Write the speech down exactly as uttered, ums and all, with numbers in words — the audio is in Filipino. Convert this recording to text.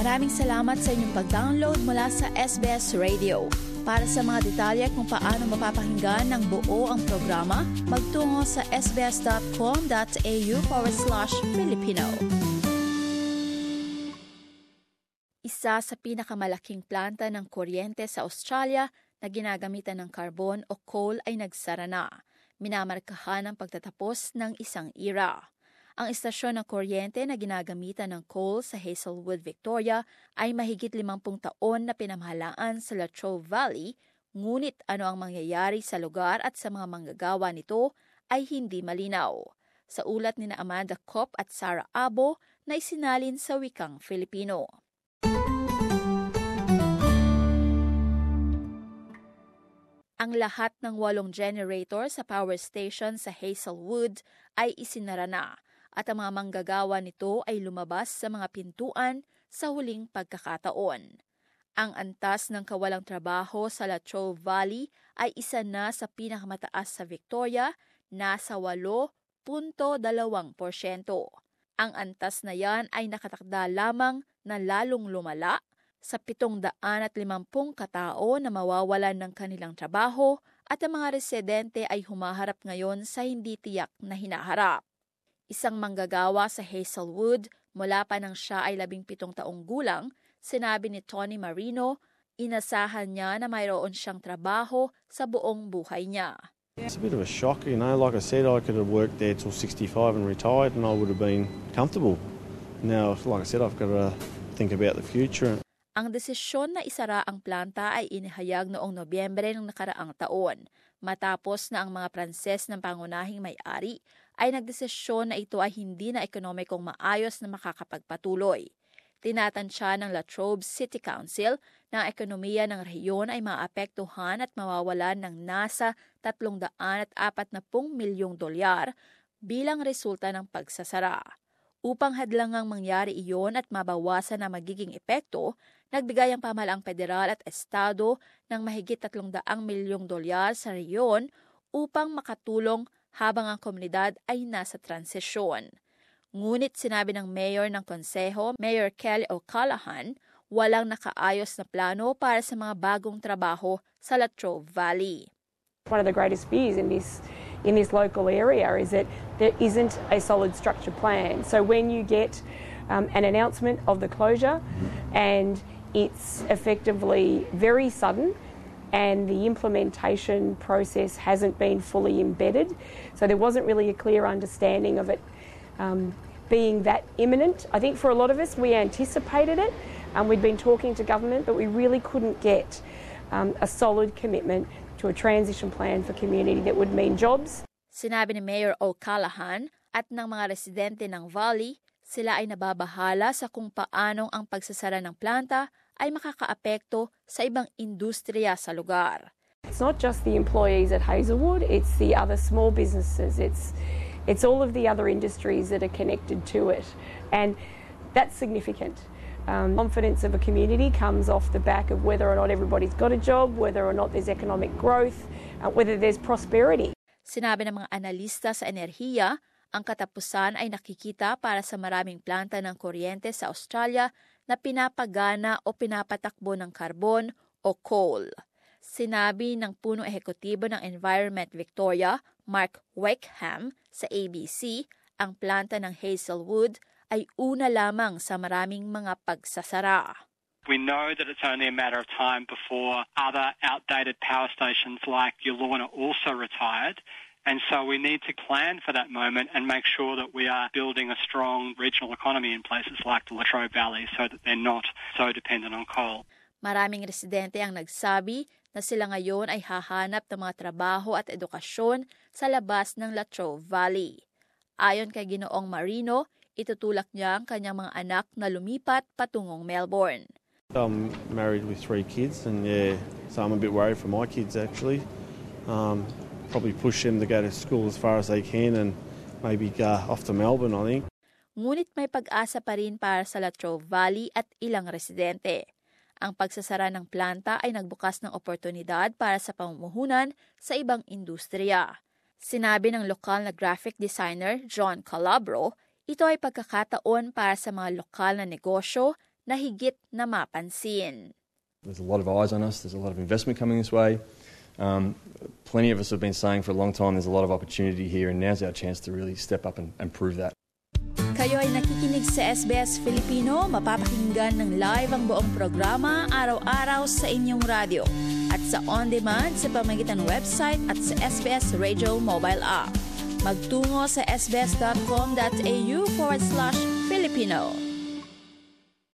Maraming salamat sa inyong pag-download mula sa S B S Radio. Para sa mga detalye kung paano mapapakinggan ng buo ang programa, magtungo sa sbs.com.au forward slash Filipino. Isa sa pinakamalaking planta ng kuryente sa Australia na ginagamitan ng carbon o coal ay nagsara na. Minamarkahan ang pagtatapos ng isang era. Ang istasyon ng kuryente na ginagamitan ng coal sa Hazelwood, Victoria ay mahigit limampung taon na pinamahalaan sa Latrobe Valley, ngunit ano ang mangyayari sa lugar at sa mga manggagawa nito ay hindi malinaw. Sa ulat ni Amanda Kopp at Sarah Abo na isinalin sa wikang Filipino. Ang lahat ng walong generator sa power station sa Hazelwood ay isinara na. At ang mga manggagawa nito ay lumabas sa mga pintuan sa huling pagkakataon. Ang antas ng kawalang trabaho sa Latrobe Valley ay isa na sa pinakamataas sa Victoria, nasa eight point two porsyento. Ang antas na yan ay nakatakda lamang na lalong lumala sa pitong daan at limampung katao na mawawalan ng kanilang trabaho at ang mga residente ay humaharap ngayon sa hindi tiyak na hinaharap. Isang manggagawa sa Hazelwood, mula pa nang siya ay labing pitong taong gulang, sinabi ni Tony Marino, inasahan niya na mayroon siyang trabaho sa buong buhay niya. It's a bit of a shock, you know. Like I said, I could have worked there till sixty-five and retired and I would have been comfortable. Now, like I said, I've got to think about the future. Ang desisyon na isara ang planta ay inihayag noong Nobyembre ng nakaraang taon, matapos na ang mga Pranses ng pangunahing may-ari ay nagdesisyon na ito ay hindi na ekonomikong maayos na makakapagpatuloy. Tinatansya ng Latrobe City Council na ang ekonomiya ng rehiyon ay maapektuhan at mawawalan ng nasa tatlong daan at apat na pung milyong dolyar bilang resulta ng pagsasara. Upang hadlangang mangyari iyon at mabawasan na magiging epekto, nagbigay ang pamahalaang federal at estado ng mahigit tatlong daang milyong dolyar sa rehiyon upang makatulong habang ang komunidad ay nasa transisyon. Ngunit sinabi ng mayor ng konseho, Mayor Kelly O'Callaghan, walang nakaayos na plano para sa mga bagong trabaho sa Latrobe Valley. One of the greatest fears in this in this local area is that there isn't a solid structured plan. So when you get um, an announcement of the closure and it's effectively very sudden, and the implementation process hasn't been fully embedded. So there wasn't really a clear understanding of it um, being that imminent. I think for a lot of us, we anticipated it, and we'd been talking to government, but we really couldn't get um, a solid commitment to a transition plan for community that would mean jobs. Sinabi ni Mayor O'Callaghan at ng mga residente ng Valley, sila ay nababahala sa kung paanong ang pagsasara ng planta ay makakaapekto sa ibang industriya sa lugar. It's not just the employees at Hazelwood, it's the other small businesses, it's it's all of the other industries that are connected to it. And that's significant. Um, confidence of a community comes off the back of whether or not everybody's got a job, whether or not there's economic growth, uh, whether there's prosperity. Sinabi ng mga analista sa enerhiya, ang katapusan ay nakikita para sa maraming planta ng kuryente sa Australia na pinapagana o pinapatakbo ng karbon o coal. Sinabi ng punong ehekutibo ng Environment Victoria, Mark Wakeham, sa A B C, ang planta ng Hazelwood ay una lamang sa maraming mga pagsasara. We know that it's only a matter of time before other outdated power stations like Yallourn are also retired. And so we need to plan for that moment and make sure that we are building a strong regional economy in places like the Latrobe Valley so that they're not so dependent on coal. Maraming residente ang nagsabi na sila ngayon ay hahanap ng mga trabaho at edukasyon sa labas ng Latrobe Valley. Ayon kay Ginoong Marino, itutulak niya ang kanyang mga anak na lumipat patungong Melbourne. I'm married with three kids and yeah, so I'm a bit worried for my kids actually. Um, probably push them to go to school as far as they can and maybe go off to Melbourne, I think. Ngunit may pag-asa pa rin para sa Latrobe Valley at ilang residente. Ang pagsasara ng planta ay nagbukas ng oportunidad para sa pamumuhunan sa ibang industriya. Sinabi ng lokal na graphic designer John Calabro, ito ay pagkakataon para sa mga lokal na negosyo na higit na mapansin. There's a lot of eyes on us. There's a lot of investment coming this way. Um, plenty of us have been saying for a long time there's a lot of opportunity here, and now's our chance to really step up and, and prove that. Kayo ay nakikinig sa S B S Filipino. Mapapakinggan ng live ang buong programa araw-araw sa inyong radyo at sa on-demand sa pamamagitan ng website at sa S B S Radio mobile app. Magtungo sa sbs.com.au forward slash Filipino.